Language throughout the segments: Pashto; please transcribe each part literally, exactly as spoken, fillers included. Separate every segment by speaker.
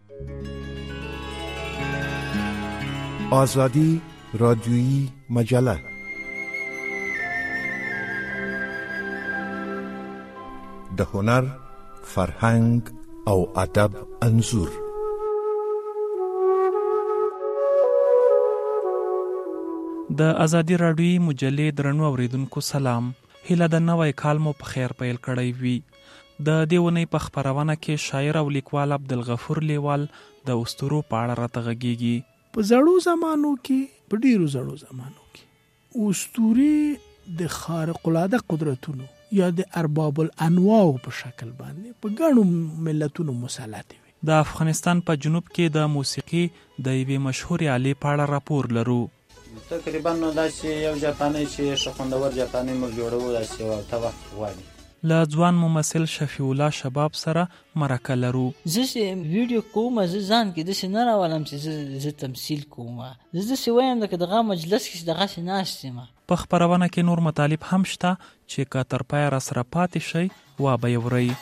Speaker 1: آزادی رادیویی مجله. د هنر، فرهنګ او ادب انځور.
Speaker 2: د آزادی رادیویی مجلې درنو اوریدونکو سلام. هیله د نوی کال مو په خیر پیل کړی وي. د دې ونې په خپرونه کې شاعر او لیکوال عبدالغفور لیوال د اسطورو په اړه راته غږیږي.
Speaker 3: په زړو زمانو کې، په ډیرو زړو زمانو کې اسطورې د خارق العاده قدرتونو یا د ارباب الانواع په شکل باندې په ګڼو ملتونو مسلط وي.
Speaker 2: د افغانستان په جنوب کې د موسیقي د یوې مشهورې آلې په اړه راپور لرو.
Speaker 4: تقریبا نو داسې یو جاپاني چې ښه خوندور جاپاني موږ جوړوو، داسې یو هفته وخت غواړي.
Speaker 2: له ځوان ممثل شفیع الله شباب سره مرکه لرو.
Speaker 5: زه چې ویډیو کوم، زه ځان کې داسې نه راولم چې زه تمثیل کوم. زه داسې وایم لکه دغه مجلس کې دغسې ناست یم.
Speaker 2: په خپرونه کې نور مطالب هم شته چې که تر پایه راسره پاتې شئ وا به یې ورئ.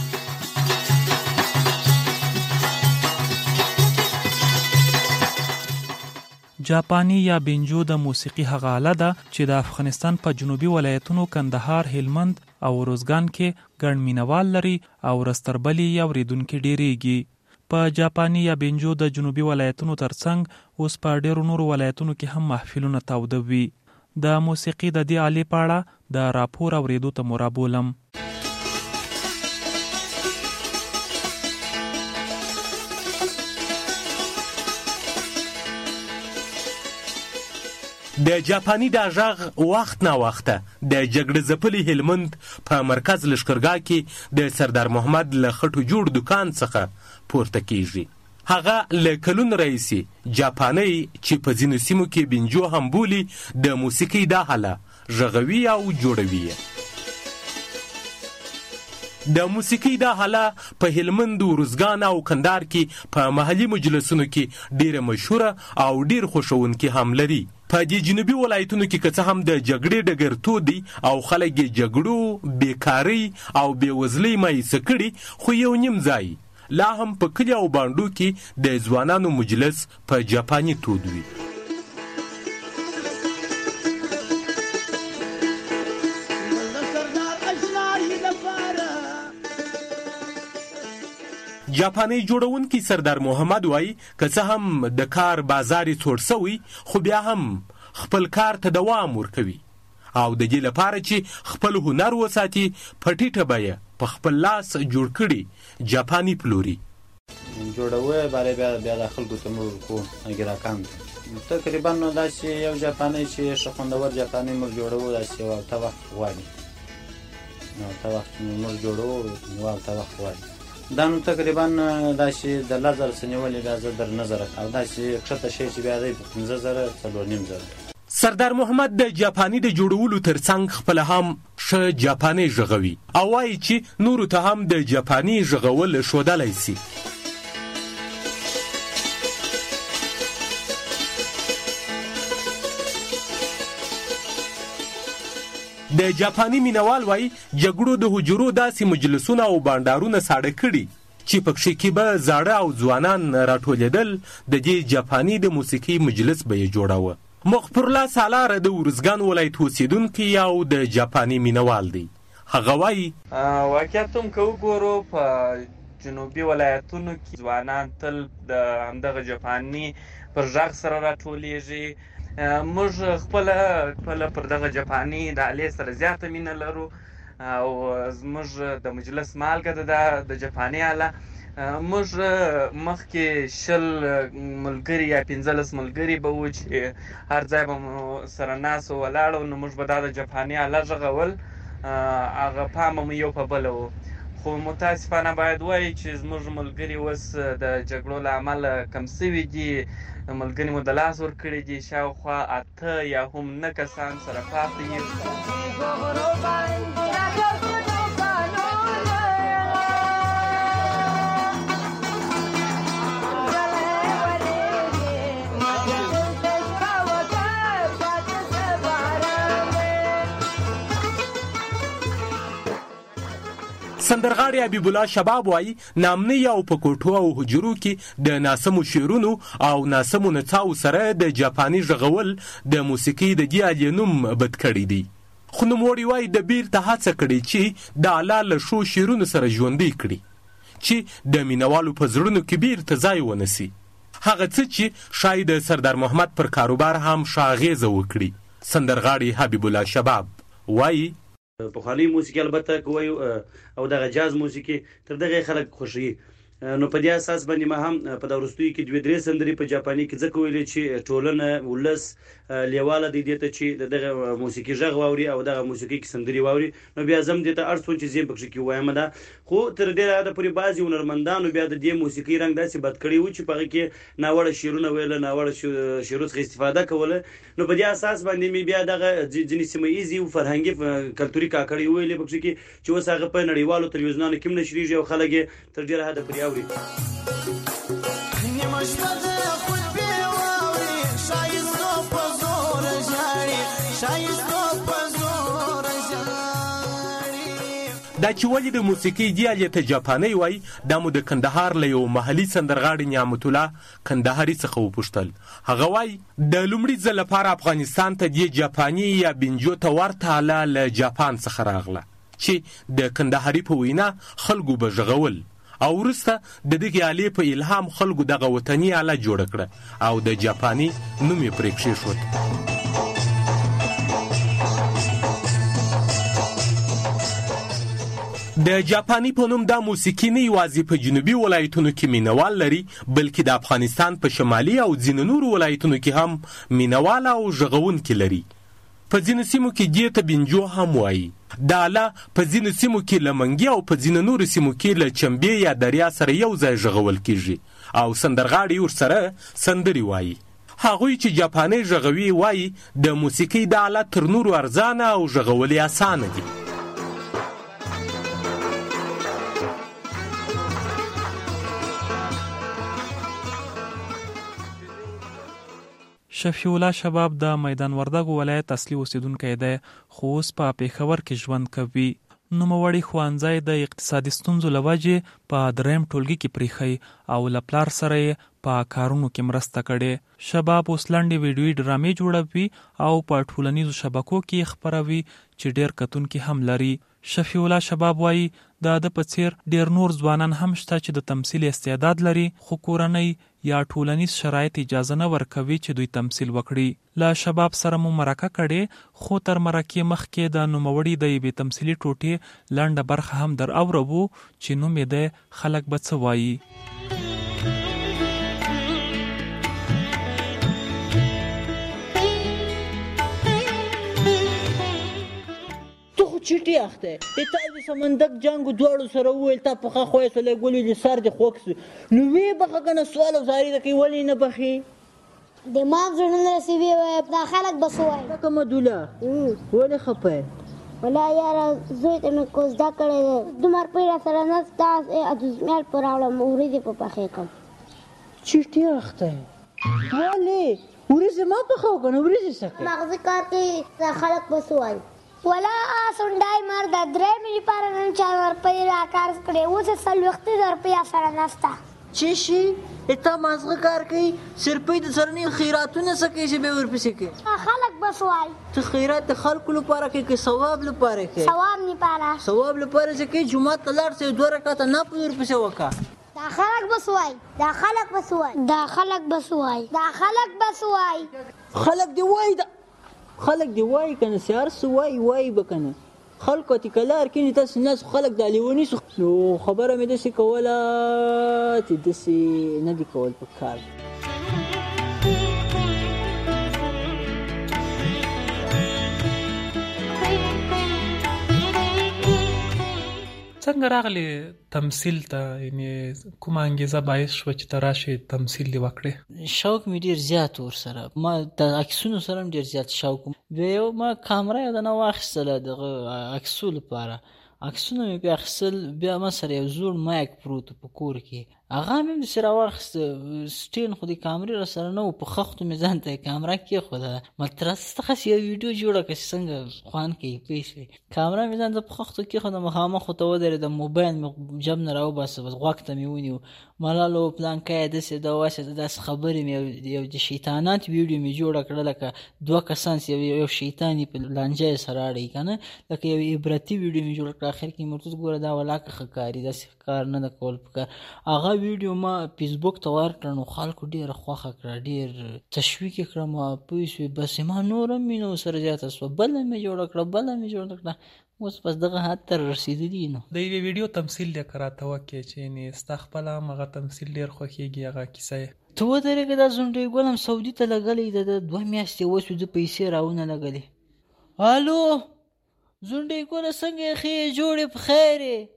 Speaker 2: جاپانی یا بینجو د موسیقي هغه آله ده چې د افغانستان په جنوبي ولایتونو کندهار، هلمند او روزګان کې ګڼ مینوال لري او رستربلي یا اوریدونکي ډیریږي. په جاپانی یا بینجو د جنوبي ولایتونو ترڅنګ اوس په ډیرو نورو ولایتونو کې هم محفلونه تاوده وي. د موسیقي د دې آلې په اړه د راپور اوریدو ته مو رابولم.
Speaker 6: د جاپانی دا غږ وخت نا وخته د جګړه ځپلي هلمند په مرکز لښکرګاه کې د سردار محمد له خټو جوړ دکان څخه پورته کیږي. هغه له کلونو راهیسې جاپانی چې په ځینو سیمو کې بینجو هم بولي د موسیقي دا آله غږوي او جوړوي. د موسیقي دا آله په هلمند، روزګان او کندهار کې په محلي مجلسونو کې ډیره مشهوره او ډیر خوښونکي هم لري. په دې جنوبي ولایتونو کې که څه هم د جګړې ډګر تود دی او خلک یې جګړو، بیکارۍ او بېوزلۍ مایوسه کړي، خو یو نیم ځای لا هم په کلي او بانډو کې د ځوانانو مجلس په جاپاني تود وي. جاپانی جوړونکي سردار محمد وای که څه هم د کار بازار څوړ سوی، خو بیا هم خپل کار ته دوام ورکوي او د دې لپاره چې خپل هنر وساتي په ټیټه بیه په خپل لاس جوړ کړي جاپانی پلوري.
Speaker 4: جوړوي باره بیا بیا د خلکو ته موږ ورکوو ګراکانو ته. تقریبا نو داسې یو جاپانی چې ښه خوندور جاپاني موږ جوړوو، داسې یو هفته وخت غواړي. یو هفته وخت موږ جوړوو، یو هفته وخت غواړي. دا نو تقریبا داسې د لس زره څه نیولې بیا زه در نه زره او داسې کښته شی چې بیا دی په پنځه زره څلور نیم زره.
Speaker 6: سردار محمد د جاپانی د جوړولو ترڅنګ خپله هم ښه جاپانی غږوي او وایي چې نورو ته هم د جاپانی غږول ښودلی سي. د جاپانی مینوال وای جګړو د حجرو داسې مجلسونه او بانډارونه ساړه کړي چې پکښې کې به زاړه او ځوانان راټولېدل. د دې جاپانی د موسیقي مجلس به یې جوړاوه. مغفرالله سالار د ورزګان ولایت اوسېدونکی او د جاپانی مینوال دی. هغه وایي
Speaker 7: واقعیت هم که وګورو په جنوبي ولایتونو کې ځوانان تل د همدغه جاپانی پر غږ سره راټولېږي. موږ خپله خپله پر دغه جاپاني د آلې سره زیاته مینه لرو او زموږ د مجلس مالګه ده د جاپاني آله. موږ مخکې شل ملګري یا پنځلس ملګري به وو چې هر ځای به مو سره ناست ولاړ نو موږ به دا د جاپاني آله غږول، هغه پامه مو یو په بله وو. خو متاسفانه باید وایي چې زموږ ملګري اوس د جګړو له امله کم سوي دي. ملګري مو د لاس ورکړي دي، شاوخوا اته یا هم نه کسان سره پاتې دي.
Speaker 6: سندرغاړی حبیب الله شباب وایي نامنۍ او په کوټو او حجرو کې د ناسمو شعرونو او ناسمو نڅاو سره د جاپاني غږول د موسیقۍ د دې آلې نوم بد کړی دی. خو نوموړی وایي د بیرته هڅه کړې چې د اله له ښو شعرونو سره ژوندی کړي چې د مینوالو په زړونو کې بیرته ځای ونسي. هغه څه چې شاید د سردار محمد پر کاروبار هم ښه اغېزه وکړي. سندرغاړی حبیب الله شباب وایي
Speaker 8: پخوانۍ موسیقي البته که وایو او دغه جاز موسیقي تر دغه خلک خوښوي، نو په دې اساس باندې ما هم په دا وروستیو کې دوې درې سندرې په جاپاني کې ځکه ویلې چې ټولنه ولس لیواله دی دې ته چې د دغه موسیقي غږ واوري او دغه موسیقي کې سندرې واوري. نو بیا زه هم دې ته اړ شوم چې زه یې پکښې کې ووایم ده. خو تر ډېره حده پورې بعضې هنرمندانو بیا د دې موسیقي رنګ داسې بد کړی و چې په هغه کې ناوړه شعرونه ویله، ناوړه شعرو څخه استفاده کوله. نو په دې اساس باندې مې بیا دغه ځینې سیمه ایزې او فرهنګي کلتوري کاکړۍ وویلې پکښې کې چې اوس هغه په نړیوالو تلویزیونانو کې هم نشریږي او خلک یې تر ډېره حده پورې اوري.
Speaker 6: دا چې ولې د موسیقۍ دې آلې ته جاپانۍ وایي دا مو د کندهار له یو محلي سندرغاړي نعمت الله کندهاري څخه وپوښتل. هغه وایي د لومړي ځل لپاره افغانستان ته دې جاپاني یا بینجو ته ورته آله له جاپان څخه راغله چې د کندهاري په وینا خلکو به غږول او وروسته د دغې آلې په الهام خلکو دغه وطني آله جوړه کړه او د جاپاني نوم یې پرې کښېښود. د جاپاني په نوم دا موسیقي نه یوازې په جنوبي ولایتونو کې مینوال لري بلکې د افغانستان په شمالي او ځینو نورو ولایتونو کې هم مینوال او غږونکي لري. په ځینو سیمو کې دې ته بینجو هم وایي. دا آله په ځینو سیمو کې له منګي او په ځینو نورو سیمو کې له چمبې یا دریا سره یو ځای غږول کېږي او سندرغاړي ورسره سندرې وایي. هغوی چې جاپاني غږوي وایي د موسیقۍ دا آله تر نورو ارزانه او غږول یې اسانه دي.
Speaker 2: شفیع الله شباب د میدان وردګو ولایت اصلي اوسیدونکی دی خو اوس په پېښور کې ژوند کوي. نوموړی ښوونځی د اقتصادي ستونزو له وجې په دریم ټولګي کې پریښی او له پلار سره یې په کارونو کې مرسته کړې. شباب اوس لنډې ویډیویي ډرامې جوړوي او په ټولنیزو شبکو کې خپروي چې ډېر کتونکي هم لري. شفیع الله شباب وایي د ده په څیر ډېر نور ځوانان هم شته چې د تمثیل استعداد لري خو کورنۍ یا ټولنیز شرایط اجازه نه ورکوي چې دوی تمثیل وکړي. له شباب سره مو مرکه کړې خو تر مرکې مخکې د نوموړي د یوې تمثیلي ټوټې لنډه برخه هم در اورو چې نوم یې دی خلک به څه وایي.
Speaker 5: چټي اخته ته د سمندک جنگ دوړو سره ویل تا په خو یې سره ګولې د سر د خوکس نو وی بخه کنه سوال او زاری د کی ولی نه بخي
Speaker 9: د ما زړه سی وی په خلک بسوای
Speaker 5: کوم دوله ولې خپه
Speaker 9: ولا یار زوی ته مې کوز دا کړې دمر پیرا سره نه تاس ادز مل پر اړه مورې په پخې کوم
Speaker 5: چټي اخته ولی ورزه ما په خو کنه ورزه سکه
Speaker 9: مغز کار کې خلک بسوای ولا سندای مرد درې ملي پاره نن چا روپۍ راکار کړې اوس سلوختي روپۍ سره نستا
Speaker 5: چې شي اته مازغه کار کوي سرپې د سرنی خیراتونه سکه چې به ورپسې کې
Speaker 9: خلک بسوای
Speaker 5: ته خیرات د خلکو لپاره کې کې ثواب لپاره کې
Speaker 9: ثواب نه پاره
Speaker 5: ثواب لپاره چې جمعه تلار سه دوه رکعات نه په ورپسې وکا
Speaker 9: دا خلک بسوای دا خلک بسوای دا خلک بسوای دا خلک بسوای
Speaker 5: خلک دی وای دا خلق دی وای کنه سیار سو وای وای بکنه خلق تی کلار کینی تاسو ناس خلق د لیونی سو نو خبره مې د سی کوله تی د سی نه دی کول په کار.
Speaker 2: څنګه راغلی تمثیل ته یعنی کومه انګیزه باعث شوه چې ته راشې تمثیل دې وکړې؟
Speaker 5: شوق مې ډېر زیات ورسره ما د عکسونو سره هم ډېر زیات شوق بیا یو ما کامره یې دنه واخیستله دغه عکسو لپاره عکسونه مې بیا اخیستل بیا ما سره یو زوړ مایک پروت په کور کې هغه مې داسې راواخیسته سټین خو د کامرې را سره نه و په خښتو مې ځان ته یې کامره کېښوده مترسته خسې یو ویډیو جوړه کړه چې څنګه خوند کوي پوه شوې کامره مې ځان ته په خښتو کېښوده مخامخ ورته ودرېدم موبایل مې جب نه راوباسه بس غوږ ته مې ونیو ملاله و پلانکی یې داسې ده واسې داسې خبرې مې یو د شیطانات ویډیو مې جوړه کړه لکه دوه کسان یو یو شیطان یې په لانجه یې سره اړوي که نه لکه یو عبرتي ویډیو مې جوړه کړه اخر کې مې ورته ګوره دا ولاکه ښه کاري داسې کار نه ده کول پکار هغه ویډیو ما فیسبوک ته ورکړه نو خلکو ډېره خوښه کړه ډېر تشویق یې کړم پوه شوې بس ما نور هم مینه ورسره زیاته شوه بله مې جوړه کړه بله مې جوړه کړه اوس بس دغه حد ته رسېدلي نو
Speaker 2: د یوې ویډیو تمثیل دې که راته وکړې چې یعنې ستا خپله هم هغه تمثیل ډېر خوښېږي هغه کیسه یې
Speaker 5: ته ودرېږه دا زونډی ګل هم سعودي ته لګلی ده د دوه میاشتې وشو زه پیسې راونه لګلې الو زونډی ګله څنګه یې ښې جوړې په خیر یې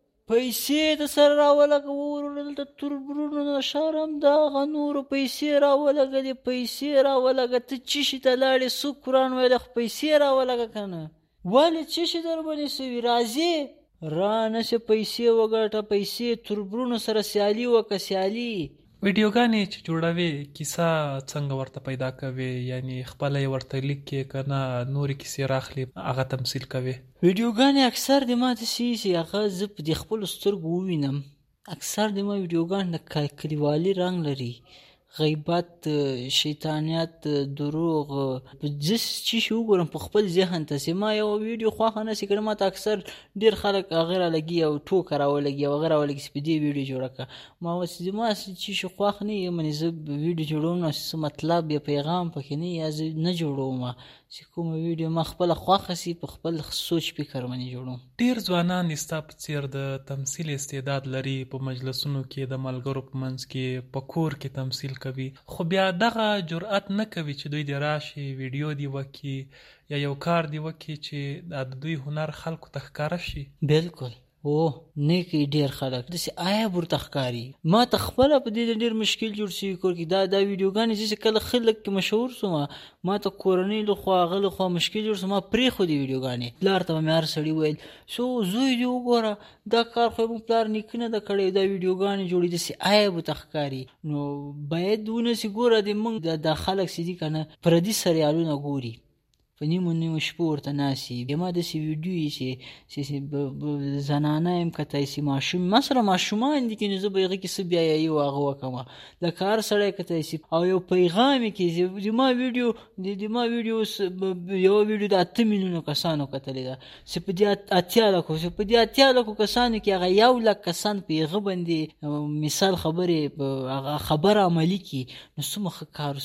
Speaker 5: پیسې د سره راولګه دلته تربرونو د ښار هم دغه نورو پیسې راولګلې پیسې راولګه ته څه شي ته لاړې څوک قرآن ویلی خو پیسې راولګه که نه ولې څه شي در باندې سوي راځې را نسې پیسې وګټه پیسې تربرونو سره سیالي وکړه سیالي
Speaker 2: ویډیوګانې چې جوړوې کیسه څنګه ورته پیدا کوې یعنې خپله یې ورته لیکې که نه نورې کیسې راخلې هغه تمثیل کوې
Speaker 5: ویډیوګانې اکثر د ما داسې چې هغه زه په د خپلو سترګو ووینم اکثر د ما ویډیوګانې د کلیوالي رنګ لري غیبت شیطانیت دروغ زه چې شي وګورم په خپل ذهن ته چې ما یو ویډیو خوښه نه شي کړې ما ته اکثر ډېر خلک هغې رالګي او ټوکه راولګي او هغه راولګي چې په دې ویډیو جوړه کړه ما اوس زما چې شي خوښ نه یم یعنې زه ویډیو جوړوم نو څه مطلب یا پیغام پکې نه یا زه نه جوړوم چې کومه ویډیو ما خپله خوښه سي په خپل سوچ فکر باندې جوړوم
Speaker 2: ډېر ځوانان دې ستا په څېر د تمثیل استعداد لري په مجلسونو کې د ملګرو په منځ کې په کور کې تمثیل کوي خو بیا دغه جرأت نه کوي چې دوی دې راشي ویډیو دې وکړي یا یو کار دې وکړي چې د دوی هنر خلکو ته ښکاره شي
Speaker 5: بلکل او نه کوي ډېر خلک داسې عیب ورته ښکاري ما ته خپله په دې ډېر مشکل جوړ شوي کور کې دا دا ویډیوګانې چې کله خلک کې مشهور شوم ما ته کورنۍ لخوا هغه لخوا مشکل جوړ شو ما پرېښودې ویډیوګانې پلار ته به مې هر سړي ویل شو زوی دې وګوره دا کار خو موږ پلار نیکه نه ده کړی دا ویډیوګانې جوړي داسې عیب ورته ښکاري نو باید ونسي ګوره د موږ دا خلک چې دي که نه پردي سریالونه ګوري په نیمو نیمو شپو ورته ناستي بیا ما داسې ویډیو یې چې زنانه یم کتای شي ماشوم ما سره ماشومان دي که نو زه به هغې کې څه بیایي و هغه وکړمه لکه هر سړی کتای شي او یو پیغام یې کې د ما ویډیو د ما ویډیو یوه ویډیو د اته میلیونو کسانو کتلې ده چې په دې اتیا لکو چې په دې اتیا لکو کسانو کې هغه یو لک کسان په هغه باندې مثال خبرې هغه خبره عملي کړي نو څومره ښه کار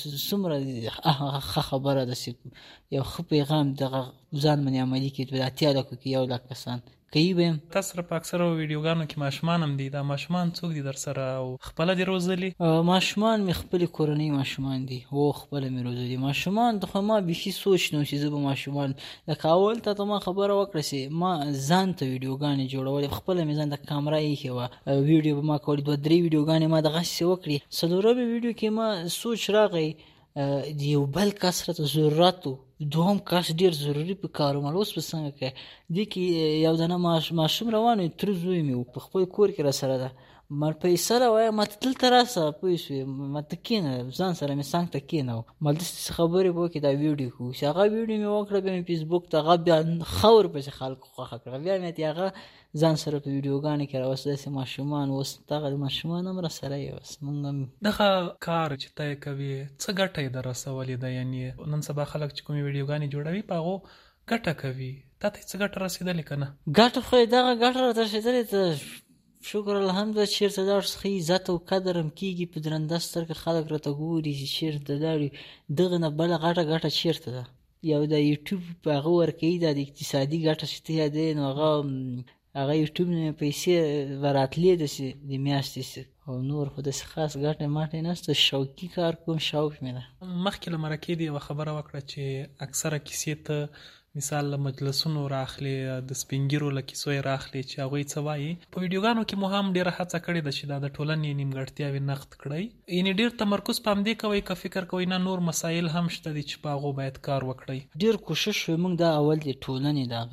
Speaker 5: څومره ښه خبره ده یو ښه پیغام دغه ځان باندې عملي کړي په اتیا لکو کې یو لک کسان کوي به یم
Speaker 2: تا سره په اکثرو ویډیوګانو کې ماشومان هم دي دا ماشومان څوک دي در سره او خپله دې روزلي
Speaker 5: ماشومان مې خپلې کورنۍ ماشومان دي او خپله مې روزلي ماشومان ته خو ما بیخي سوچ نه و چې زه به ماشومان لکه اول ته ته ما خبره وکړه چې ما ځان ته ویډیوګانې جوړولې خپله مې ځان ته کامره ایښې وه ویډیو به ما کولې دوه درې ویډیوګانې ما دغسې وکړې څلورمې ویډیو کې ما سوچ راغی د یو بل کس راته ضرورت و دوهم کس ډېر ضروري په کار و اوس به څنګه کوې دې کې یو دانه ماشوم روان و تره زوی مې و په خپل کور کې را سره ده ما پیسه راوایه ما ته دلته راسه پوه شوې ما ته کښېنه ځان سره مې څنګ ته کښېنوه ما داسې خبرې به وکړې دا ویډیو کوو چې هغه ویډیو مې وکړه بیا مې فیسبوک ته هغه بیا ښه ورپسې خلکو خوښه کړه بیا مې ته هغه ځان سره په ویډیوګانې کې راوست داسې ماشومان اوس دغه ماشومان هم را سره یې اوس مونږ هم
Speaker 2: دغه کار چې ته یې کوې څه ګټه یې در رسولې ده یعنې نن سبا خلک چې کومې ویډیوګانې جوړوي په هغو ګټه کوي تا ته یې څه ګټه رسېدلې که نه
Speaker 5: ګټه خو یې دغه ګټه راته رسېدلې ته شکر الحمدلله چېرته لاړ ښه عزت او قدر هم کېږي په درنده سترګه خلک راته ګوري چې چېرته لاړې دغه نه بله غټه ګټه چېرته ده یو د یوټیوب په هغه ورکوي دا د اقتصادي ګټه چې ته یادوې نو هغه هغه یوټیوب نه پیسې به راتلې داسې د میاشتې او نور خو داسې خاص ګټې ماټې نشته شوقي کار کوم شوق مې ده
Speaker 2: مخکې له مرکې دې یوه خبره وکړه چې اکثره کیسې ته مثال له مجلسونو راخلې د سپین ږیرو له کیسو یې راخلې چې هغوی څه وایي په ویډیوګانو کې مو هم ډېره هڅه کړې ده چې دا د ټولنې نیمګړتیاوې نقد کړئ یعنې ډېر تمرکز په همدې کوئ که فکر کوئ نه نور مسایل هم شته دي چې په هغو باید کار وکړئ
Speaker 5: ډېر کوشش وی موږ دا اول د ټولنې دغه ده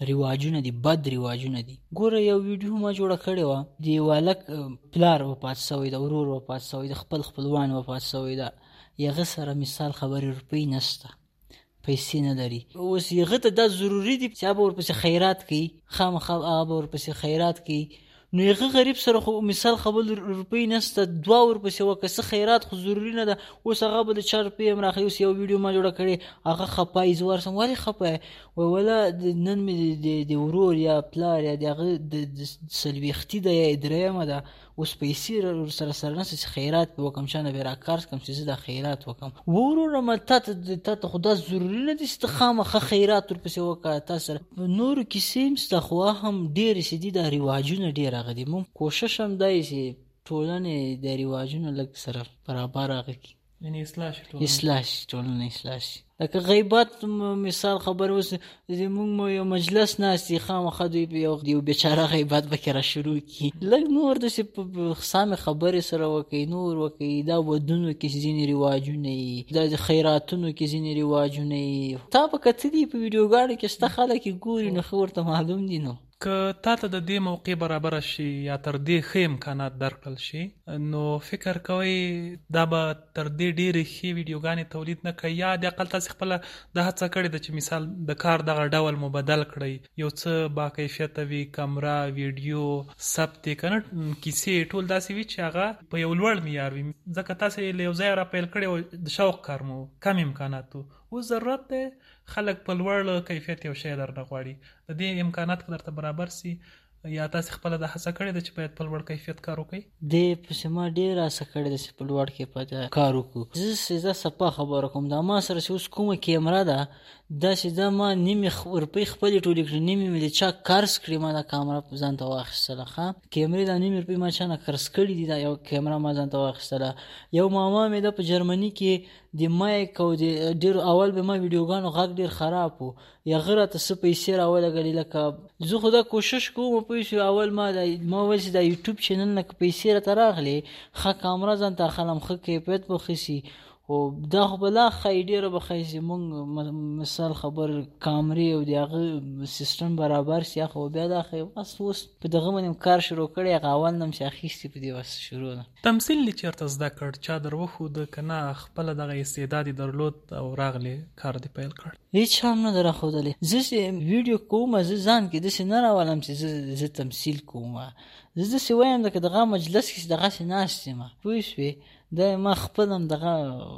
Speaker 5: رواجونه دي، بد رواجونه دي. ګوره یو ویډیو ما جوړه کړې وه، د یو هلک پلار وفات سوی ده، ورور وفات سوی ده، خپل خپلوان وفات سوی ده، هغه سره مثال خبرې روپۍ نشته، پیسې نه لري. اوس هغه ته دا ضروري دي چې هغه به ورپسې خیرات کوي، خامخا هغه به ورپسې خیرات کوي. نو هغه غریب سره خو مثال خبر روپۍ نشته، دوه ورپسې وکړه، څه خیرات خو ضروري نه ده. اوس هغه به د چا روپۍ هم راخلي. اوس یو ویډیو ما جوړه کړې، هغه خفه یې، زه ورسم ولې خفه یې؟ وایي وله نن مې د ورور یا پلار یا د هغه د څلوېښتي ده یا درېیمه ده، اوس پیسې ورسره سره نشته چې خیرات پې وکړم، چا نه به یې راکارز کړم چې زه دا خیرات وکړم. وروره تا ته تا ته خو دا ضروري نه دي چې ته خامخا خیرات ورپسې وکړه. تا سره نورو کیسې هم شته، خو هم ډېرې چې دي دا رواجونه ډېر هغه دي. مونږ کوشش هم دی چې ټولنې د رواجونو لږ سره برابر هغه کړي،
Speaker 2: یعنې اصلاح شي،
Speaker 5: اصلاح شي، ټولنه اصلاح شي. لکه غیبت مثال خبر، اوس زمونږ یو مجلس ناست دي، خامخا دوی یو یو بیچاره غیبت به کې را شروع کړي. لږ نور داسې په سمې خبرې سره وکړي، نور وکړي. دا ودونو کې ځینې رواجونه وي، دا د خیراتونو کې ځینې رواجونه وي. تا به کتلي په ویډیوګانو کې شته خلک یې ګوري، نو ښه ورته معلوم دي. نو
Speaker 2: که تا ته د دې موقع برابره شي یا تر دې ښه امکانات درکړل شي، نو فکر کوئ دا به تر دې ډېرې ښې ویډیوګانې تولید نه کوي، یا د اقل تاسې خپله دا هڅه کړې ده چې مثال د کار دغه ډول مو بدل کړئ، یو څه با کیفیته وي، کمره، ویډیو، ثبت یې که نه، کیسې ټول داسې وي چې هغه په یو لوړ معیار وي. ځکه تاسې له یو ځایه را پیل کړی و، د شوق کار مو، کم امکاناتو، اوس ضرورت دی خلک په لوړ کیفیت یو شی درنه غواړي. د دې امکانات که درته برابر سي، یا تاسې خپله دا هڅه کړې ده چې باید په لوړ کیفیت کار وکړئ؟
Speaker 5: دې پسې ما ډېره هڅه کړې ده چې په لوړ کیفیت کار وکړو. زه سیده صفا خبره کوم، دا ما سره چې اوس کومه کیمره ده، دا چې دا ما نیمې روپۍ خپلې ټولې کړې، نیمې مې د چا قرض کړې، ما دا کامره ځان ته واخیستله. ښه کیمرې دا نیمې روپۍ ما چا نه قرض کړي دي، دا یو کیمره ما ځان ته واخیستله. یو ماما مې ده په جرمني کې، د مایک او د ډېر اول به ما ویډیوګانو غږ ډېر خراب و، هغه راته څه پیسې راولګلې. لکه زه خو دا کوشش کوم، پوه شوې، اول ما دا ما ویل چې دا یوټیوب چینل نه که پیسې راته راغلې، ښه کامره ځان ته اخلم، ښه کیفیت به ښه سي، خو دا خو به لا ښایي، ډېره به ښایي چې مونږ مثال خبر کامرې او د هغه سیسټم برابر سي، خو بیا دا ښایي. بس اوس په دغه باندې کار شروع کړی، هغه اول نه م چې اخیستې په دې بس شروع ده.
Speaker 2: تمثیل دې چېرته زده کړ؟ چا در وښوده که نه خپله دغه استعداد یې درلود او راغلې کار دې پیل کړ؟
Speaker 5: هېڅ هم نه ده راښودلی. زه چې ویډیو کوم، زه ځان کې داسې نه راولم چې زه زه تمثیل کوم. زه داسې وایم لکه دغه مجلس کې چې دغسې ناست یم، پوه شوې، دا ما خپل هم دغه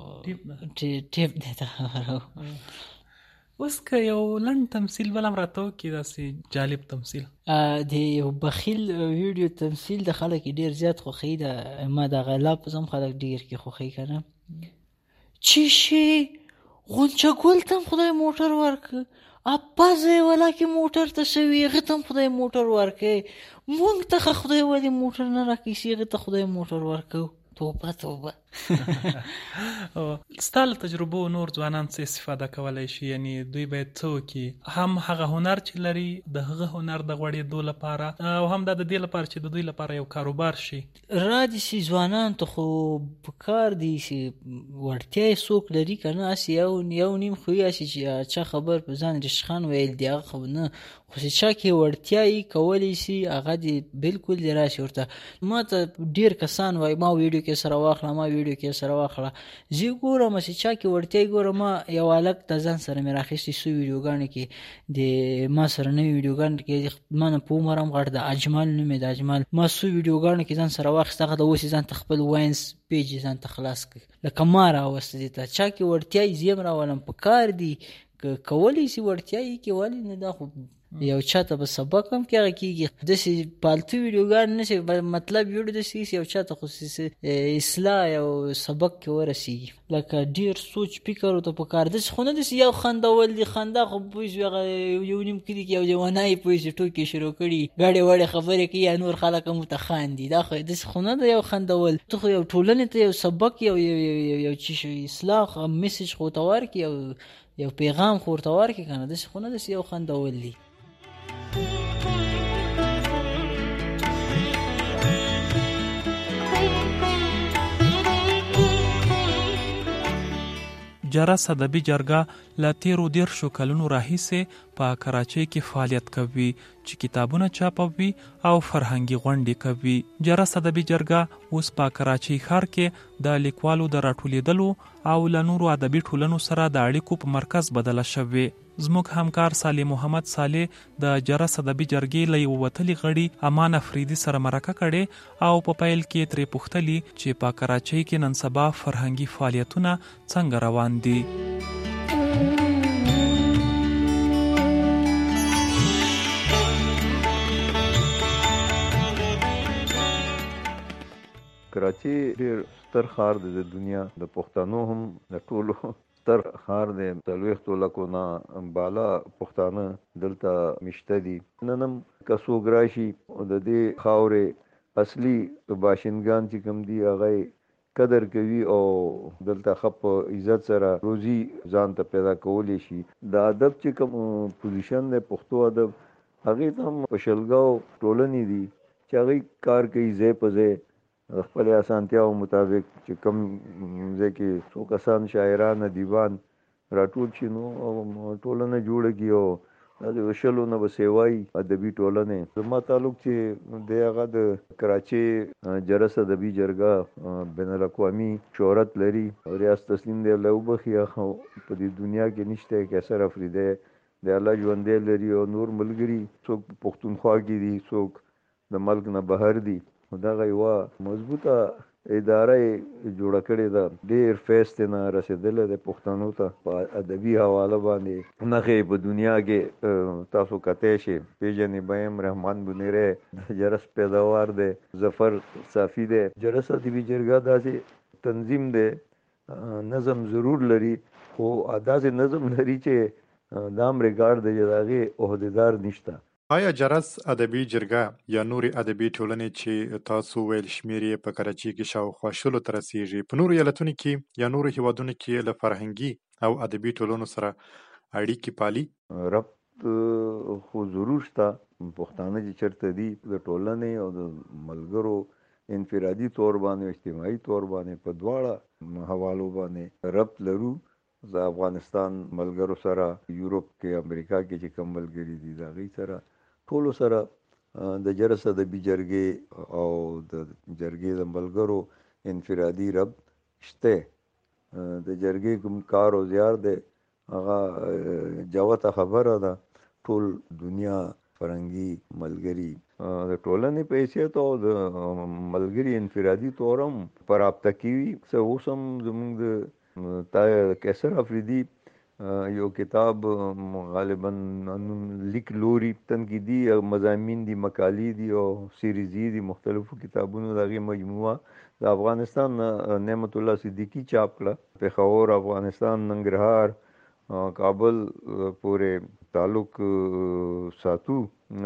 Speaker 5: ټیپ دی ته خبره.
Speaker 2: اوس که یو لنډ تمثیل بل هم راته وکړي، داسې جالب تمثیل،
Speaker 5: د یو بخیل ویډیو تمثیل د خلک ډېر زیات خوښوي. د ما دغه لفظ هم خلک ډېر کې خوښوي که نه، چې شي غونچه ګل ته هم خدای موټر ورکړه، اپازه یې ولاکې موټر ته شوي، هغې ته هم خدای موټر ورکوي، مونږ ته ښه خدای ولې موټر نه راکوي، هغې ته خدای موټر ورکوي. توبه توبه.
Speaker 2: ستا له تجربو نور ځوانان څه استفاده کولی شي؟ یعنې دوی باید څه وکړي؟ هم هغه هنر چې لري د هغه هنر د غوړېدو لپاره، او هم دا د دې لپاره چې د دوی لپاره یو کاروبار شي.
Speaker 5: را دي چې ځوانان ته خو پکار دي چې وړتیا یې څوک لري که نه، هسې یو یو نیم خو یې هسې چې چا خبر په ځان رشخان ویل دي، هغه خو نه، خو چې چا کې وړتیا یې کولی شي هغه دې بلکل دې راشي ورته. ما ته ډېر کسان وایي ما ویډیو کې سره واخله، ما ویډیو کې سره واخله. زه ګورم چې چا کې وړتیا یې ګورم. ما یو هلک د ځان سره مې راخیستې څو ویډیوګانې کې، د ما سره نوې ویډیوګانې کې ما نه په عمر هم غټ د اجمل نوم یې د اجمل، ما څو ویډیوګانې کې ځان سره واخیست، هغه د اوس یې ځان ته خپل واینس پیج یې ځان ته خلاص کړي، لکه ما راوسته دې ته. چا کې وړتیا یې زه هم راولم، په کار دي که کولی شي وړتیا یې کې، ولې نه؟ دا خو یو چاته به سبق هم کې هغه کېږي، داسې پالتو ویډیوګان نه شي، مطلب ویډیو داسې یو چاته خصوصي اصلاح یو سبق کې ورسېږي. لکه ډېر سوچ فکر ورته پکار، داسې خو نه داسې یو خندول دي، خندا خو پوه شوې هغه یو نیم کلي کې یو لیونی پوه شوې ټوکې شروع کړي، ګډې وړې خبرې کوي، یا نور خلک هم ورته خاندي، دا خو داسې خو نه ده یو خندول. ته خو یو ټولنې ته یو سبق یو یو چې شي اصلاح میسج خو ورته ورکړي، یو یو پیغام خو ورته ورکړي که نه، داسې خو نه داسې یو خندول دي.
Speaker 2: جرس ادبي جرګه له تیرو دیرشو کلونو راهیسې په کراچۍ کې فعالیت کوي چې کتابونه چاپوي او فرهنګي غونډې کوي. جرس ادبي جرګه اوس په کراچۍ ښار کې د لیکوالو د راټولېدلو او له نورو ادبي ټولنو سره د اړیکو په مرکز بدله شوې. زموږ همکار صالح محمد صالح د جرس ادبي جرګې له یو وتلي غړي امان افریدي سره مرکه کړې او په پیل کې ترې پوښتلي چې په کراچۍ کې نن سبا فرهنګي فعالیتونه څنګه روان دي.
Speaker 10: کراچي ډېر ستر ښار دی د دنیا د پښتنو هم د ټولو ستر ښار دی. څلوېښتو لکو نه بالا پښتانه دلته مشته دي. نن هم که څوک راشي د دې خاورې اصلي باشندګان چې کوم دي هغه قدر کوي او دلته ښه په عزت سره روزي ځان ته پیدا کولی شي. د ادب چې کوم پوزیشن دی پښتو ادب هغې ته هم په شلګاو ټولنې دي چې هغوی کار کوي ځای په ځای خپل اسانتیاو مطابق چې کوم ځای کې څو کسان شاعران ادیبان راټول شي نو ټولنه جوړه کړي او د شلو نه به سیوایي ادبي ټولنې. زما تعلق چې دی هغه د کراچۍ جرس ادبي جرګه بین الاقوامي شهرت لري. ریاض تسلیم دی الله وبخي خو په دې دنیا کې نشته. کیسر افریدی د الله ژوندی لري او نور ملګري څوک پښتونخوا کې دي څوک د ملک نه بهر دي. دغه یوه مضبوطه اداره یې جوړه کړې ده. ډېر فیض ترې نه رسېدلی دی پښتنو ته په ادبي حواله باندې. نښې په دنیا کې تاسو کتی شئ پېژنې به یم رحمان بنیری د جرس پیداوار دی. ظفر صافي دی. جرس ادبي جرګه داسې تنظیم دی نظم ضرور لري خو داسې نظم لري چې دا هم ریکارډ دی چې د هغې عهدیدار نشته.
Speaker 11: آیا جرس ادبي جرګه یا نورې ادبي ټولنې چې تاسو ویل شمېر یې په کراچۍ کې شاوخوا شلو ته رسېږي په نورو ایالتونو کې یا نورو هیوادونو کې له فرهنګي او ادبي ټولنو سره اړیکې پالي؟
Speaker 10: ربط خو ضرور شته. پښتانه چې چېرته دي د ټولنې او د ملګرو انفرادي طور باندې اجتماعي طور باندې په دواړه حوالو باندې ربط لرو. د افغانستان ملګرو سره یورپ کې امریکا کې چې کوم ملګري دي د هغوی سره ټولو سره د جرس ادبي جرګې او د جرګې د ملګرو انفرادي ربط شته. د جرګې کوم کار او زیار دی هغه جوته خبره ده. ټول دنیا فرهنګي ملګري د ټولنې په حیثیت او د ملګري انفرادي طور هم په رابطه کې وي. څه اوس هم زموږ د تا کیسر افریدي یو کتاب غالبا لیک لوري تنقیدي مضامین دي مقالې دي او سیریزي دي مختلفو کتابونو د هغې مجموعه د افغانستان نعمت الله صدیقي چاپ کړه. پېښور افغانستان ننګرهار کابل پورې تعلق ساتو.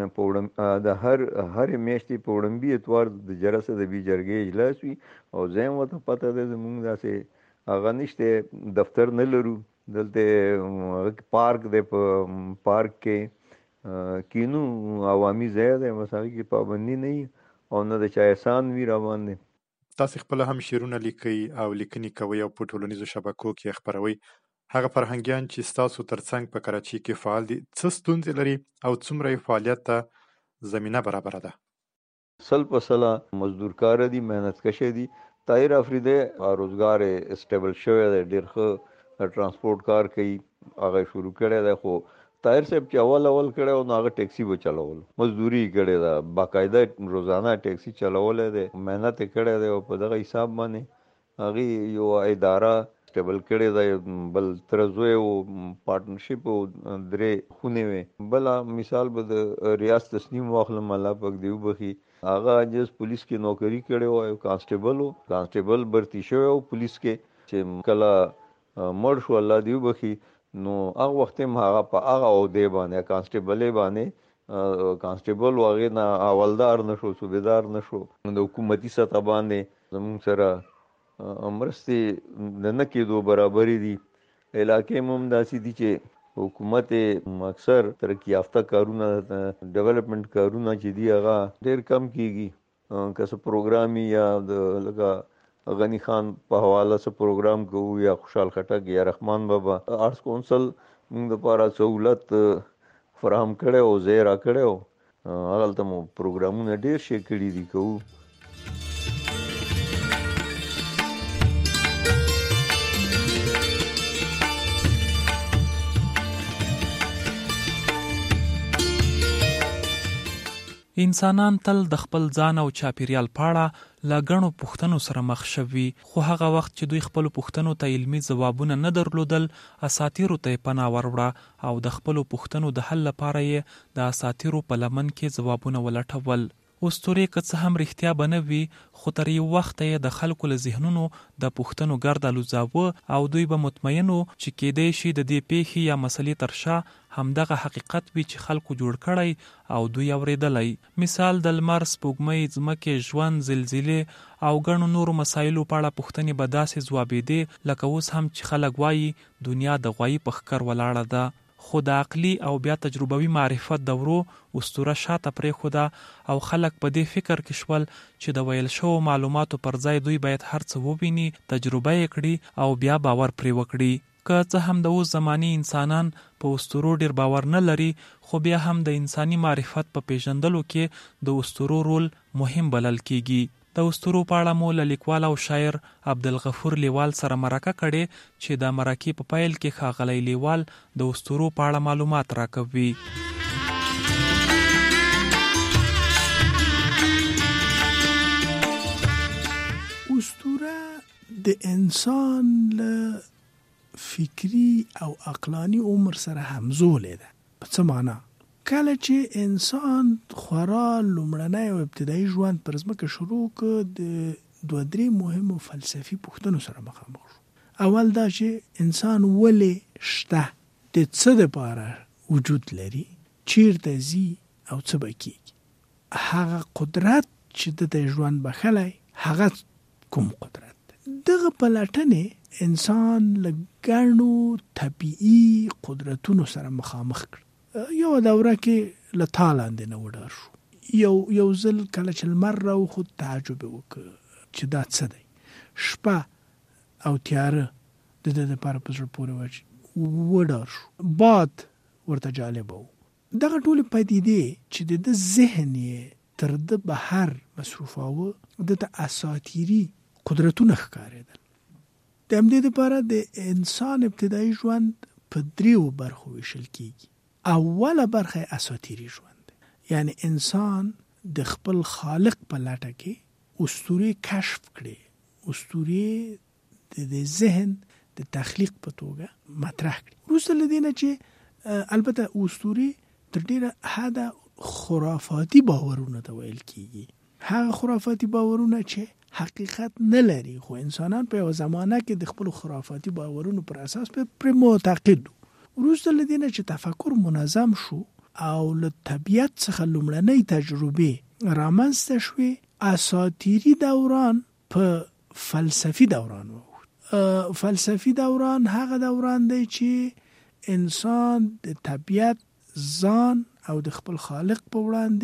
Speaker 10: د هر هرې میاشتې په وړمبي اتوار د جرس ادبي جرګې اجلاس وي او زه هم ورته پته ده زموږ داسې هغه نشته دفتر نه لرو. دلته پارک دی په پارک کې کینو عوامي ځای دی بس هغې کې پابندي نه وي او نه د چا احسان وي را باندې.
Speaker 11: تاسې خپله هم شعرونه لیکئ او لیکنې کوئ او په ټولنیزو شبکو کې یې خپروئ. هغه فرهنګیان چې ستاسو تر څنګ په کراچۍ کې فعال دي څه ستونزې لري او څومره یې فعالیت ته زمینه برابره ده؟
Speaker 10: سل په سله مزدور کاره دي محنت کشه دي. طاهر افریدی روزګار یې اسټیبل شوی دی ډېر ښه ټرانسپورټ کار کوي هغه شروع کړی دی. خو طاهر صاحب چې اول اول کړی و نو هغه ټیکسي به چلول مزدوري یې کړې ده باقاعده روزانه ټیکسي چلولی دی محنت یې کړی دی او په دغه حساب باندې هغې یو اداره سټیبل کړې ده. بل تره زوی و پارټنرشپ و درې خونې وې. بله مثال به د ریاض تسلیم واخلم الله پاک دې وبخي هغه جز پولیس کې نوکري کړې وه یو کانسټیبل و کانسټیبل برتي شوی و پولیس کې چې کله مړ شو الله دې وبخي نو هغه وخت هم هغه په هغه عهدې باندې کانسټیبلې باندې کانسټیبل و هغې نه حوالدار نه شو صوبیدار نه شو. د حکومتي سطح باندې زموږ سره مرستې د نه کېدو برابرې دي. علاقې هم داسې دي چې حکومت اکثر ترقی یافته کارونه ډیولپمنٹ کارونه چې دي هغه ډېر کم کېږي. که څه پروګرام یا د لکه غنی خان په حواله سره پروګرام کوو یا خوشحال خټک یا رحمان بابا آرټس کونسل موږ لپاره سہولت فراهم کړي او زه را کړو هغه ته مو پروګرامونه ډیر شي کړي دي کوو.
Speaker 2: انسانان تل د خپل ځان او چاپیریال په اړه له ګڼو پوښتنو سره مخ شوي، خو هغه وخت چې دوی خپلو پوښتنو ته علمي ځوابونه نه درلودل، اساطیرو ته یې پناه وروړه او د خپلو پوښتنو د حل لپاره یې د اساطیرو په لمن کې ځوابونه ولټول. اسطورې که څه هم رښتیا به نه وي، خو تر یو وخته یې د خلکو له ذهنونو د پوښتنو ګرد الوځاوه او دوی به مطمئن وو چې کیدای شي د دې پیښې یا مسلې تر شا همدغه حقیقت وي چې خلکو جوړ کړی او دوی اورېدلی. مثال د لمر، سپوږمۍ، ځمکې، ژوند، زلزلې او ګڼو نورو مسایلو په اړه پوښتنې به داسې ځوابېدې لکه اوس هم چې خلک وایي دنیا د غوایي په ښکر ولاړه ده. خو د عقلي او بیا تجربوي معرفت دورو اسطوره شاته پرېښوده او خلک په دې فکر کې شول چې د ویل شوو معلوماتو پر ځای دوی باید هر څه وویني، تجربه یې کړي او بیا باور پرې وکړي. که څه هم د اوس زماني انسانان په اسطورو ډیر باور نه لري، خو بیا هم د انساني معرفت په پیژندلو کې د اسطورو رول مهم بلل کیږي. د اسطورو په اړه مو له لیکوال او شاعر عبدالغفور لیوال سره مرکه کړې چې د مرکې په پیل کې ښاغلی لیوال د اسطورو په اړه معلومات راکوي.
Speaker 3: اسطوره د انسان له فکری او عقلانی عمر سره همزوله ده. په څه معنا؟ کله چې انسان خورا لومړنی او ابتدایي ژوند پر ځمکه شروع کړ، د دوه درې مهمو فلسفي پوښتنو سره مخامخ شو. اول دا چې انسان ولې شته، د څه دپاره وجود لري، چیرته ځي او څه به کیږي. هغه قدرت چې د ته ژوند بخلی هغه کوم قدرت ده. دغه پلټنې انسان له ګڼو طبیعي قدرتونو سره مخامخ کړ. یو دوره کې له تا لاندې نه وډار شو. یو یو ځل کله چې لمر راوخوت تعجب وکړ چې دا څه دی. شپه او تیاره د ده دپاره په زړه پورې وه چې وډار شو. باد ورته جالبه و. دغه ټولې پدیدې چې د ده ذهن یې تر ده بهر مصروفاوه، ده ته اساطیري قدرتونه ښکارېدل. د همدې دپاره د انسان ابتدایي ژوند په دریو برخو ویشل کیږي. اوله برخه اساطیری ژوند، یعنی انسان د خپل خالق په لټه کې اسطورې کشف کړي، اسطورې د ذهن د تخلیق په توګه مطرح کړي. وروسته له دې نه چې البته اسطورې تر ډیره حده خرافاتي باورونه ته ویل کیږي. هغه خرافاتي باورونه چې حقیقت نه لري، خو انسانان په یو زمانه کې د خپل خرافاتي باورونو پر اساس پر معتقد. وروسته له دې نه چې تفکر منظم شو او له طبیعت څخه لومړنۍ تجربې رامنځته شوې، اساطیري دوران په فلسفي دوران و. فلسفي دوران هغه دوران دی چې انسان د طبیعت، ځان او د خپل خالق په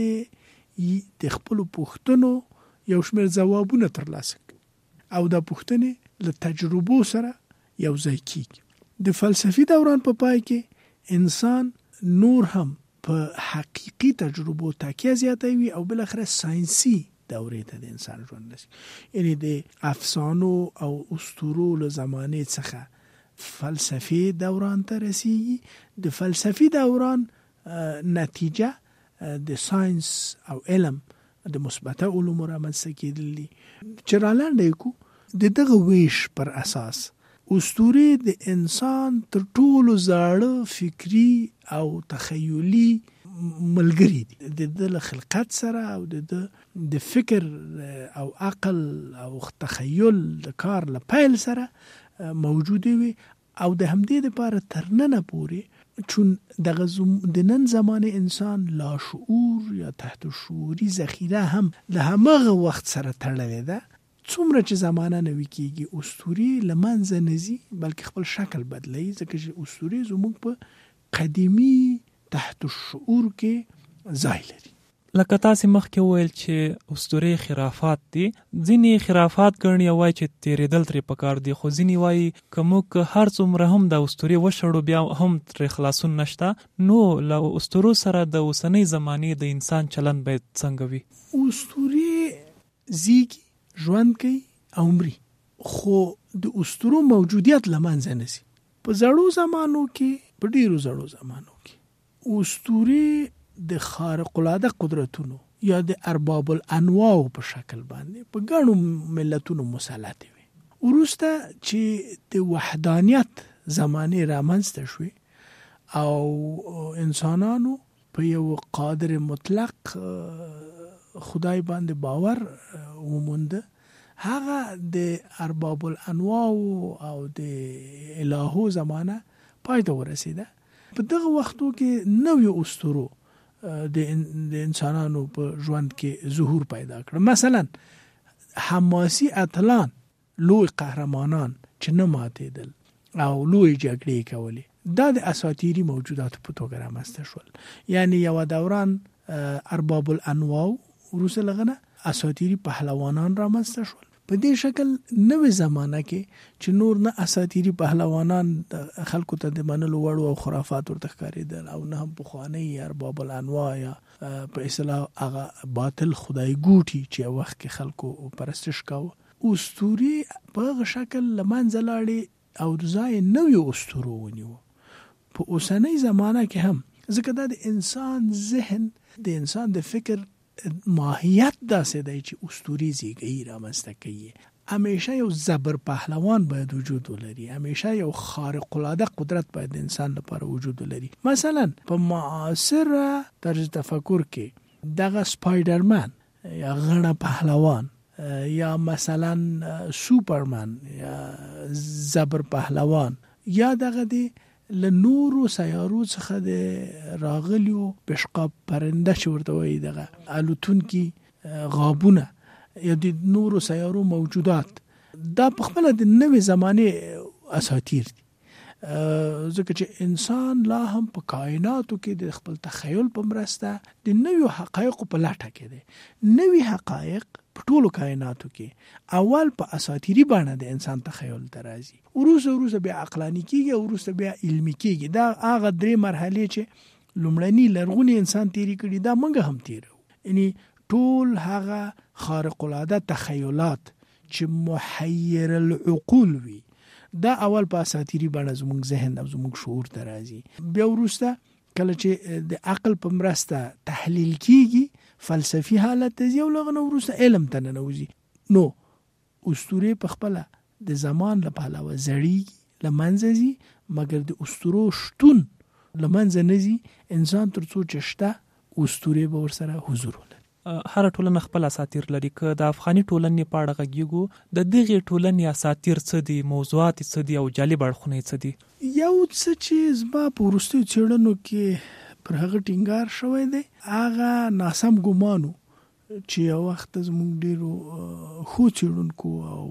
Speaker 3: وړاندې د خپلو پوښتنو یو شمېر ځوابونه ترلاسه کوي او دا پوښتنې له تجربو سره یو ځای کیږي. د فلسفي دوران په پای کې انسان نور هم په حقیقي تجربو تکیه زیاتوي او بالاخره ساینسي دورې ته د انسان ژوند رسي. یعنی د افسانو او اسطورو له زمانې څخه فلسفي دوران ته رسیږي. د فلسفي دوران نتیجه د ساینس او علم د مثبته علومو رامنځته کېدل دي. چې رالنډه کړو، د دغه ویش پر اساس اسطورې د انسان تر ټولو زاړه فکری او تخیلي ملګری دي. د ده له خلقت سره او د ده د فکر او عقل او تخیل د کار له پیل سره موجودې وي او د همدې دپاره تر ننه پورې، چون دغه د نن زمانه انسان لاشعور یا تحت شعوري ذخیره هم له همغه وخت سره تړلې ده. څومره چې زمانه نوي کېږي اسطورې له منځه نه ځي، بلکې خپل شکل بدلوي، ځکه چې اسطورې زموږ په قدیمي تحت الشعور کې ځای لري.
Speaker 2: لکه تاسې مخکې وویل چې اسطورې خرافات دي. ځینې خرافات ګڼي او وایي چې تېرېدل ترې پکار دي، خو ځینې وایي که موږ هر څومره هم د اسطورې وشړو بیا هم ترې خلاصون نشته. نو له اسطورو سره د اوسنۍ زمانې د انسان چلند باید څنګه وي؟
Speaker 3: اسطورې زیږي، ژوند کوي او مري، خو د اسطورو موجودیت له منځه نه ځي. په زړو زمانو کې، په ډېرو زړو زمانو کې اسطورې د خارق العاده قدرتونو یا د ارباب الانواع په شکل باندې په ګڼو ملتونو مسلط وي. وروسته چې د وحدانیت زمانه رامنځته شوې او انسانانو په یو قادر مطلق خدای باندې باور ومونده، هغه د ارباب الانواع او د الهو زمانه پای ته ورسیده. په دغه وختو کې نوې اسطورو د انسانانو په ژوند کې ظهور پیدا کړ. مثلا حماسي اتلان، لوی قهرمانان چې نه ماتېدل او لوی جګړې کولې، دا د اساطیري موجوداتو په توګه رامنځته شول. یعنی یو دوران ارباب الانواع وروسته لغنه اساطیري پهلوانان رامنځته شول. په دې شکل نوې زمانہ کې چې نور نه اساطیري پهلوانان خلکو ته د منلو وړ او خرافات ورته ښکارېدل او نه هم پخواني ارباب الانواع یا په اصطلاح هغه باطل خدای ګوټي چې یو وخت کې خلکو پرستش کاوه. اسطورې په هغه شکل له منځه لاړې او د ځای نوې اسطورو ونیوه. په اوسنۍ زمانه کې هم ځکه دا د انسان ذهن، د انسان د فکر ماهیت داسې دی چې اسطوري زیږي رامنځته کوي. همیشه یو زبر پهلوان باید وجود ولري، همیشه یو خارق العاده قدرت باید د انسان لپاره وجود ولري. مثلا په معاصر طرز تفکر کې دغه سپایډرمن یا غڼه پهلوان یا مثلا سوپرمن یا زبر پهلوان یا دغه دی له نورو سیارو څخه د راغلیو پشقاب پرنده چې ورته وایي دغه الوتونکي غابونه یا د نورو سیارو موجودات، دا په خپله د نوې زمانې اساطیر دي. ځکه چې انسان لا هم په کائناتو کې د خپل تخیل په مرسته د نویو حقایقو په لټه کې دی. نوی حقایق په ټولو کائناتو کې اول په اساطیري بڼه د انسان تخیل ته راځي، وروسته وروسته بیا عقلاني کېږي او وروسته بیا علمي کېږي. دا هغه درې مرحلې چې لومړني لرغوني انسان تیرې کړي، دا موږ هم تیرو. یعنی ټول هغه خارق العاده تخیلات چې محیر العقول وي، دا اول په اساطیري بڼه زموږ ذهن او زموږ شعور ته راځي. بیا وروسته کله چې د عقل په مرسته تحلیل کېږي، فلسفي حالت ته ځي او له هغه نه وروسته علم ته ننوځي. نو اسطورې په خپله د زمان له پلوه زړیږي، له منځه ځي، مګر د اسطورو شتون له منځه نه ځي. انسان تر څو چې شته، اسطورې به ورسره حضور ولري.
Speaker 2: هر ټولنه خپل اساطیر لري. که د افغاني ټولنې په اړه غږیږو، د دغې ټولنې اساطیر څه دي، موضوعات څه دي او جالب اړخونه څه دي؟
Speaker 3: یو څه چې زما په وروستیو څېړنو کې پر هغه ټینګار شوی دی، هغه ناسم ګمانو چې یو وخت زموږ ډېرو ښو څېړونکو او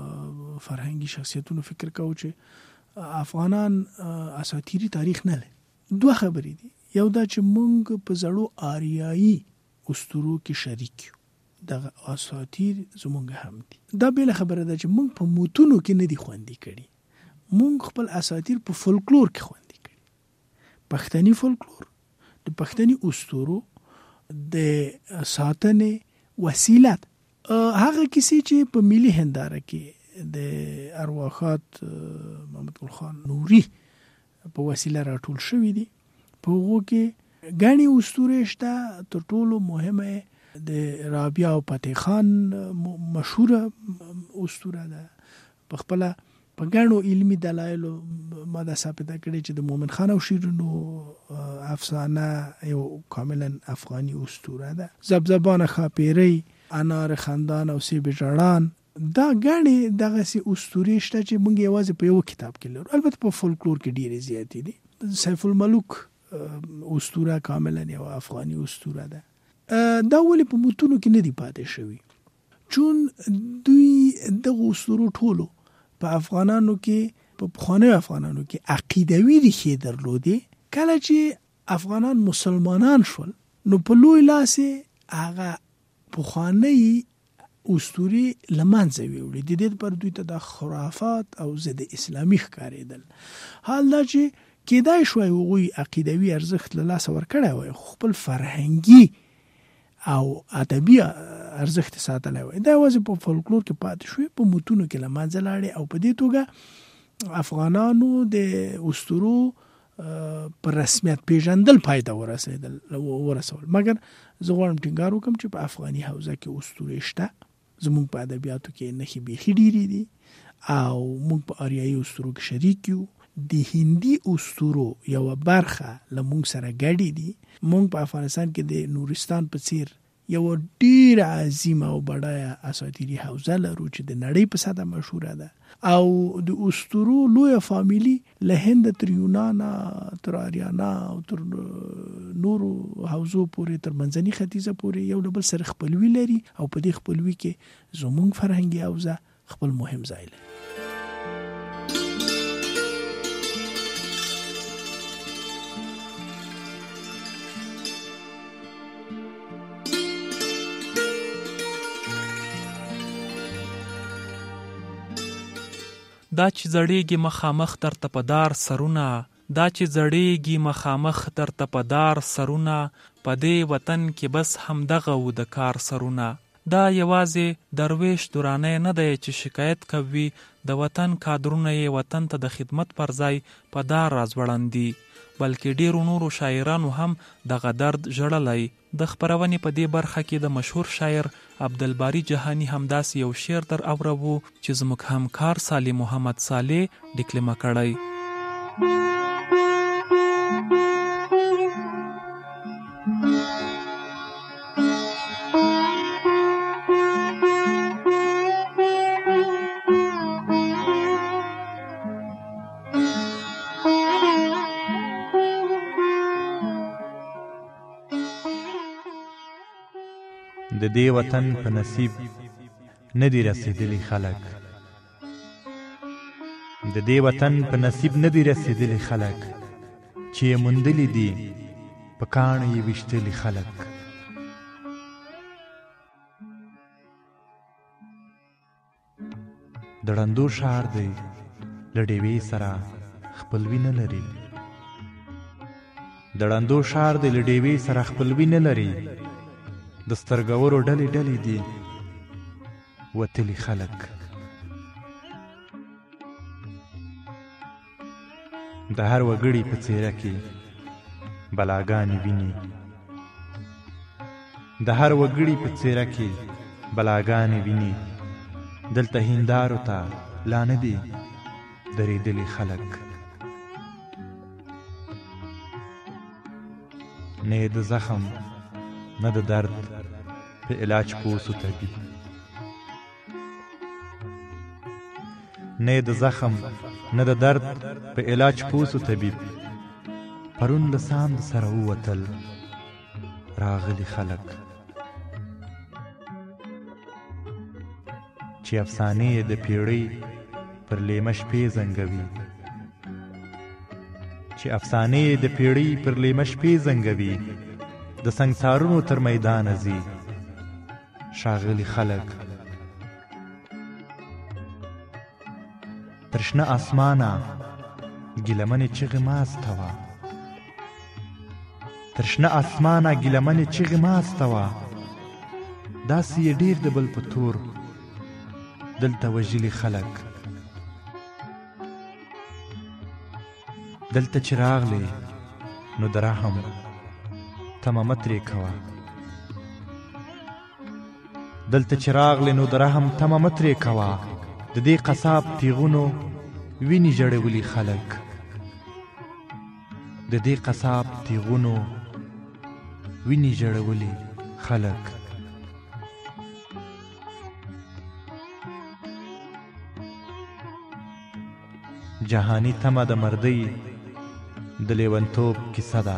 Speaker 3: فرهنګي شخصیتونو فکر کوو چې افغانان اساطیري تاریخ نه لري. دوه خبرې دي. یو دا چې موږ په زړو آریایي اسطورو کې شریک یو، دغه اساطیر زموږ هم دي. دا بله خبره ده چې موږ په موتونو کې نه دي خوندي کړي، موږ خپل اساطیر په فولکلور کې خوندي کړي. پښتني فولکلور د پښتني اسطورو د ساتنې وسیله هغه کیسې چې په ملي هنداره کې د ارواښاد محمد ګل خان نوري په وسیله راټول شوي دي. په هغو کې ګڼې اسطورې شته. تر ټولو مهمه د رابعه او فتح خان مشهوره اسطوره ده. په خپله په ګڼو علمي دلایلو ما دا ثابته کړې چې د مومن خان او شیرینو افسانه یو کاملا افغاني اسطوره ده. زبزبان خاپیری، انار خندان او سیب ژړان، دا ګڼې دغسې اسطورې شته چې موږ یوازې په یو کتاب کې لرو. البته په فولکلور کې ډېرې زیاتې دي. سیف الملوک اسطوره کاملا یو افغاني اسطوره ده. دا ولې په متونو کې نه دي پاتې شوي؟ چون دوی دغه اسطورو ټولو په افغانانو کې، په پخوانیو افغانانو کې عقیدوي ریښې درلودې. کله چې افغانان مسلمانان شول، نو په لوی لاس هغه پخوانی اسطوري لمانځه ویوړي. د دې پر دوی ته د خرافات او ضد اسلامي ښکارېدل. حال دا چې کېدای شوی هغوی عقیدوي ارزښت له لاسه ورکړی وای، خپل فرهنګي او ادبي ارزښت ساتلی وای. دا یوازې په فولکلور کې پاتې شوی، په متونو کې له منځه لاړې او په دې توګه افغانانو د اسطورو پر رسمیت پیژندل پای ته ورسېدل ورسول. مګر زه غواړم ټینګار وکړم چې په افغاني حوزه کې اسطورې شته. زموږ په ادبیاتو کې نښې بیخي ډېرې دي او موږ په آریایي اسطورو کې شریک یو. د هندي اسطورو یوه برخه له موږ سره ګډې دي. موږ په افغانستان کې د نورستان په څیر یو ډیر عظیمه او بډایه اساطیري حوزه لرو چې د نړۍ په سطحه مشهوره ده او د اسطورو لویه فامیلی له هند تر یونان تر آریانا او تر نورو حوزو پورې تر منځني ختیځه پورې یو له بل سره خپلوي لري او په دې خپلوي کې زموږ فرهنګي حوزه خپل مهم ځای لري.
Speaker 2: دا چې زړېږي مخامخ در تپدار سرونه، دا چې زړېږي مخامخ در تپدار سرونه، په دې وطن کې بس همدغه و د کار سرونه. دا یوازې درویش دورانه نه دی چې شکایت کوي د وطن کادرونه یې وطن ته د خدمت پر ځای په دار راځوړندي، بلکې ډیرو نورو شاعرانو هم دغه درد ژړلی. د خپرونې په دې برخه کې د مشهور شاعر عبدالباري جهاني همداسې یو شعر در اورو چې زموږ همکار صالح محمد صالح ډیکلمه کړی.
Speaker 12: د دې وطن په نصیب نه دي رسېدلي خلک، د دې وطن په نصیب نه دي رسېدلي خلک، چې یې موندلي دي په کاڼو یې ویشتلي خلک. د ړندو ښار دی له ډیوې سره خپلوي نه لري، د ړندو ښار دی له ډیوې سره خپلوي نه لري، د سترګورو ډلې ډلې دي وتلي خلک. د هر وګړي په څېره کې بلاګانې ویني، د هر وګړي په څېره کې بلاګانې ویني، دلته هندارو ته لا نه دي درېدلي خلک. نه د زخم نه د درد په علاج پوسو طبیب، نه د زخم نه د درد په علاج پوسو طبیب، پرون له ساند سره ووتل راغلي خلک. چې افسانې د پیړۍ پر لیمه شپې زنګوي، چې افسانې د پیړۍ پر لیمه شپې زنګوي، د سنگسارونو تر میدان ځي ښاغلي خلک. تر شنه اسمانه ګیلمنې چغې ماسته وه، تر شنه اسمانه ګیلمنې چغې ماسته وه، داسې یې ډېر د بل په تور دلته وژلي خلک. دلته چې راغلې نو د رحم تمه مه ترې کوه، دلته چې راغلې نو د رحم تمه مه ترې کوه، د دې قصاب تیغونو وینې ژړولي خلک، د دې قصاب تیغونو وینې ژړولي خلک. جهانی تمه د مردۍ د لیونتوب کیسه ده،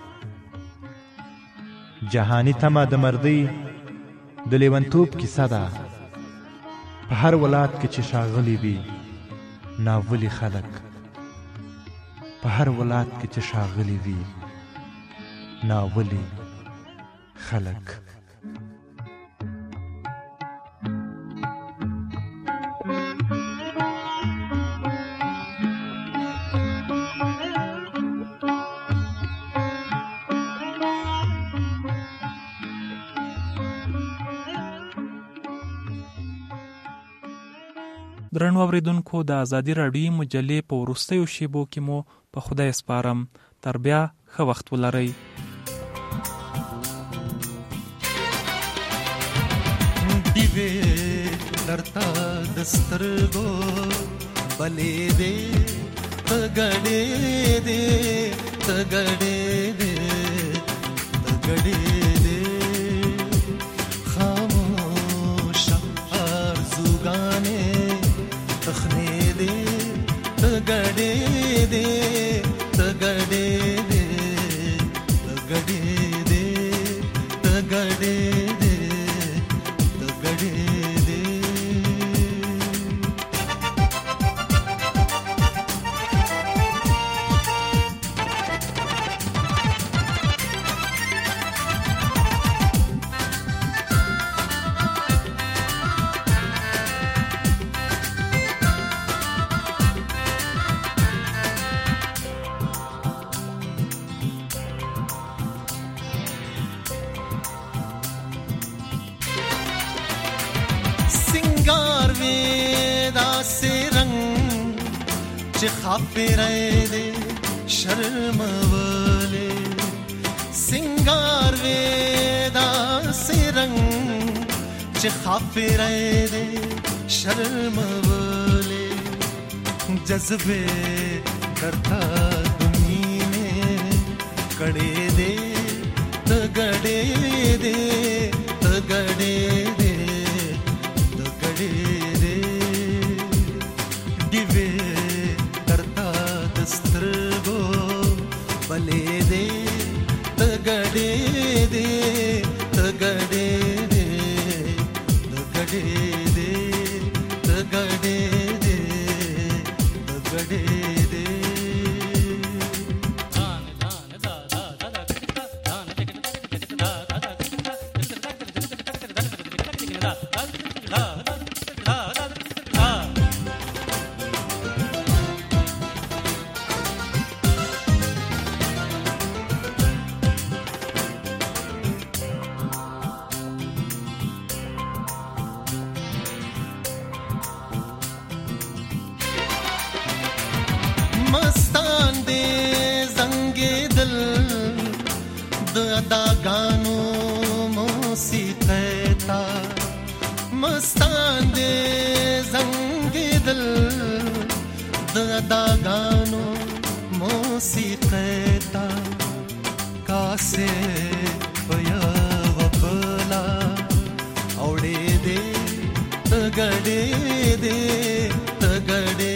Speaker 12: جهانی تمه د مردۍ د لیونتوب کیسه ده، په هر ولایت کې چې ښاغلي وي ناولي خلک، په هر ولایت کې چې ښاغلي وي ناولي خلک.
Speaker 2: درنو اوریدونکو د ازادي راډیو مجلې په وروستیو شیبو کې مو په خدای سپارم. تر بیا ښه وخت ولرئ.
Speaker 13: دیوې درته د سترګو بلې دې تګړې دې تګړې دې تګړې دې خاموش ارزوګانې تخنې دې تګړې دې تګړې دې تګړې دې تګړې چې خاپېرې دې شرمولې سنگار وې داسې رنګ چې خاپېرې دې شرمولې جذبې درته دمینې کړې دې تګړې دې تګړې دې تګړې دې دیوې سترګو بلې دې تګړې دې تګړې دې تګړې دې تګړې دې تګړې دې مستان دې زنګ دل د اداګانو موسیقي تا مستان دې زنګ دل د اداګانو موسیقي تا کاسه پیا وپلا اوړې دې تګړې دې تګړې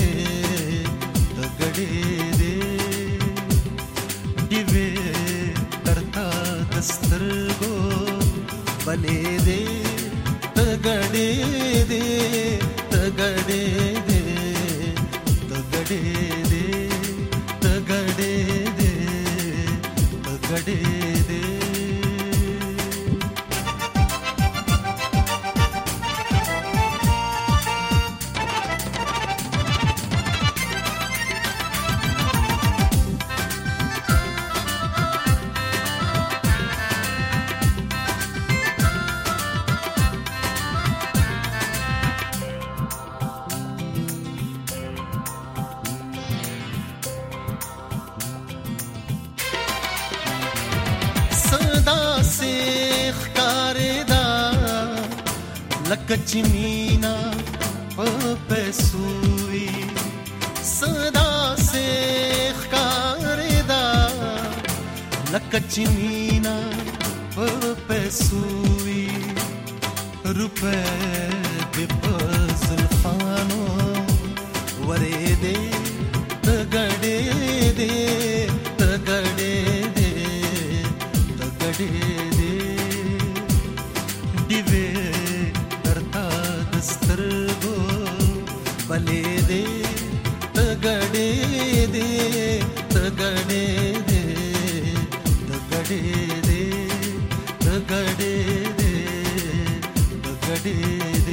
Speaker 13: سترګو بلې دې تګړې دې تګړې دې تګړې دې تګړې دې تګړې دې لکه مینا په پسوي صدا سے ښکارېدا لکه مینا په پسوي روپے د زلفانو ورې دې تګړې دې تګړې دې تګړې دې دیوې سترګو بلې دې تګړې دې تګړې دې تګړې دې تګړې دې تګړې